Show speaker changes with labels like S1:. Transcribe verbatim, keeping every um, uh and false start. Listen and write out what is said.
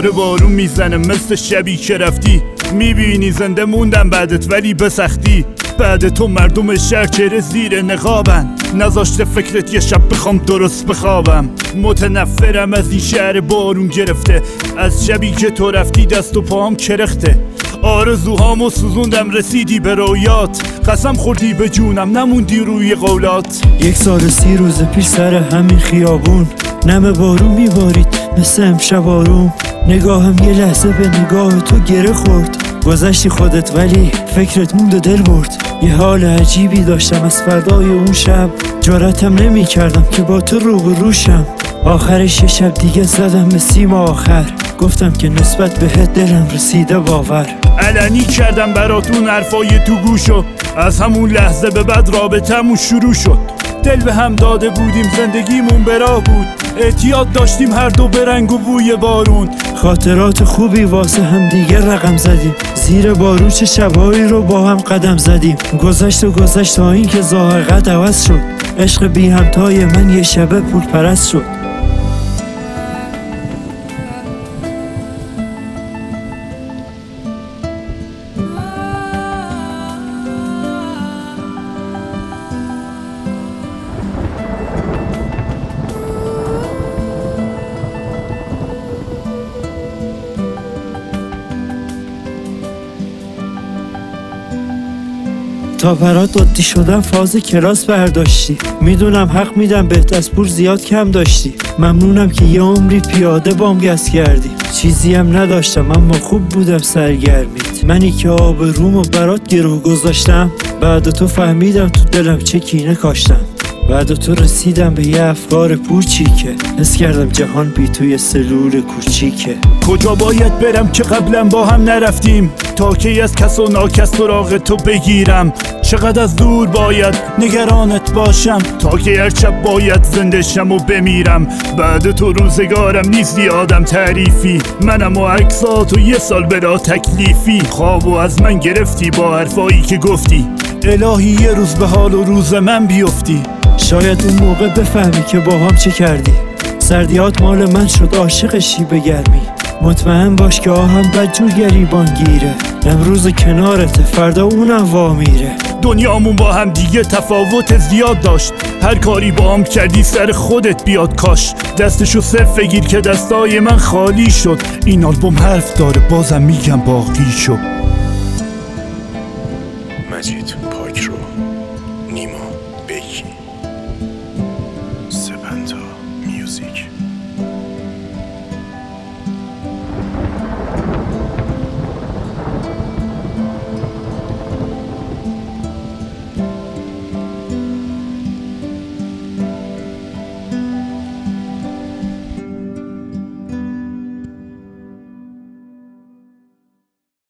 S1: دوباره بارون میزنه مثل شبی که رفتی. میبینی زنده موندم بعدت ولی به سختی. بعد تو مردم شهر چهره زیر نقابن، نذاشته فکرت یه شب بخوام درست بخوابم. متنفرم از این شهر بارون گرفته، از شبی که تو رفتی دست و پاهم کرخته. آرزوهامو سوزوندم رسیدی به رویات، قسم خوردی به جونم نموندی روی قولات.
S2: یک سال سی روز پیش سر همین خیابون نم بارون میبارید مثل امشب آروم. نگاهم یه لحظه به نگاه تو گره خورد، گذشتی خودت ولی فکرت موند و دل برد. یه حال عجیبی داشتم از فردای اون شب، جرأتم نمی کردم که با تو روبروشم. آخرش یه شب دیگه زدم به سیم آخر، گفتم که نسبت بهت دلم رسیده باور.
S1: علنی کردم براتون حرفای تو گوشو، از همون لحظه به بعد رابطمون شروع شد. دل به هم داده بودیم زندگیمون براه بود، اعتیاد داشتیم هر دو به رنگ و بوی بارون.
S2: خاطرات خوبی واسه هم دیگه رقم زدیم، زیر بارون چه شبایی رو با هم قدم زدیم. گذشت و گذشت تا این که ذائقه‌ت عوض شد، عشق بی همتای من یه شبه پول پرست شد. تا برات قدی شدم فاز کلاس برداشتی، میدونم حق میدم بهت از پول زیاد کم داشتی. ممنونم که یه عمری پیاده بام گس کردی، چیزی هم نداشتم اما خوب بودم سرگرمیت. منی که آب رومو برات گرو گذاشتم، بعد تو فهمیدم تو دلم چه کینه کاشتم. بعد تو رسیدم به یه افکار پوچیکه، حس کردم جهان بی توی سلول کوچیکه.
S1: کجا باید برم که قبلا با هم نرفتیم، تا کی از کس و ناکس سراغ تو بگیرم. چقدر از دور باید نگرانت باشم، تا که هر شب باید زنده شم و بمیرم. بعد تو روزگارم نیست یادم تعریفی، منم و عکسات و یه سال بلا تکلیفی. خوابو از من گرفتی با حرفایی که گفتی، الهی یه روز به حال و روز من بیفتی.
S2: شاید اون موقع بفهمی که با هم چه کردی، سردیات مال من شد عاشق شیب گرمی. مطمئن باش که آهم بدجور گریبان گیره، امروز کنارته فردا اونم وامیره.
S1: دنیامون با هم دیگه تفاوت زیاد داشت، هر کاری با هم کردی سر خودت بیاد کاش. دستشو صرف بگیر که دستای من خالی شد، این آلبوم حرف داره بازم میگم باقی شد.
S3: مجید